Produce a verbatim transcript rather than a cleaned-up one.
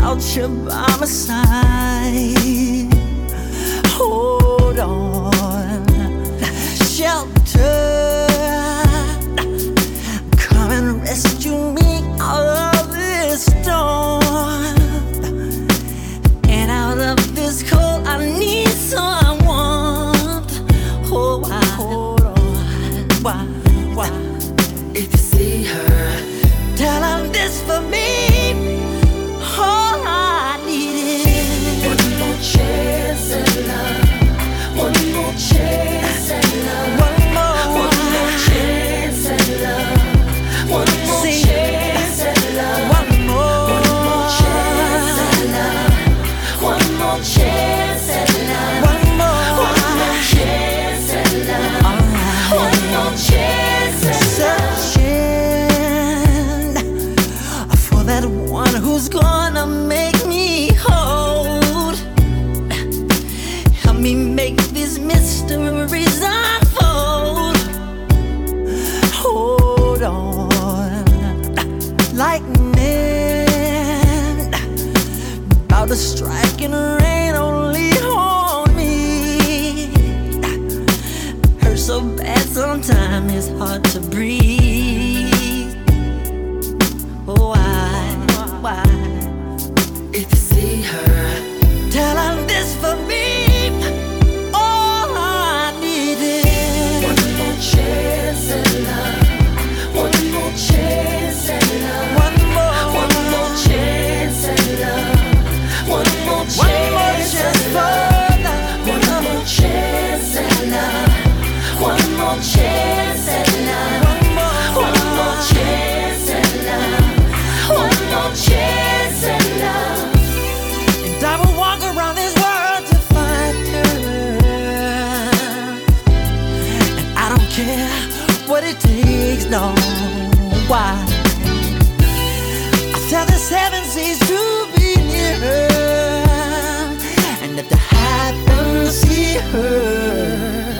without you by my side. Hold on, shelter, come and rescue me out of this storm, and out of this cold I need someone. Oh, why? Hold on, why? Why? If you see her, tell her this for me. All I need is one more chance at love. One more chance at love. one more, One more chance at love. One more See, chance at love. one more, One more chance at love. One more chance at love. one more, One more chance at love. alright. One more chance at love. Searching for that one who's gonna make me whole. Help me make these mysteries unfold. Hold on, lightning about to strike and rain only on me. Hurts so bad sometimes it's hard to breathe. Oh, why, why? If you see her, Tell her this for me. All I need is one more chance at love. One more chance at love. one more, One more chance at love. One more chance one more chance at for love. love. One more chance at love. One more chance at love. One more, One more chance at love. One more chance at love. and I will walk around this world to find her. And I don't care what it takes, no. Why? I tell the seven seas to be near her, and if the heavens see her,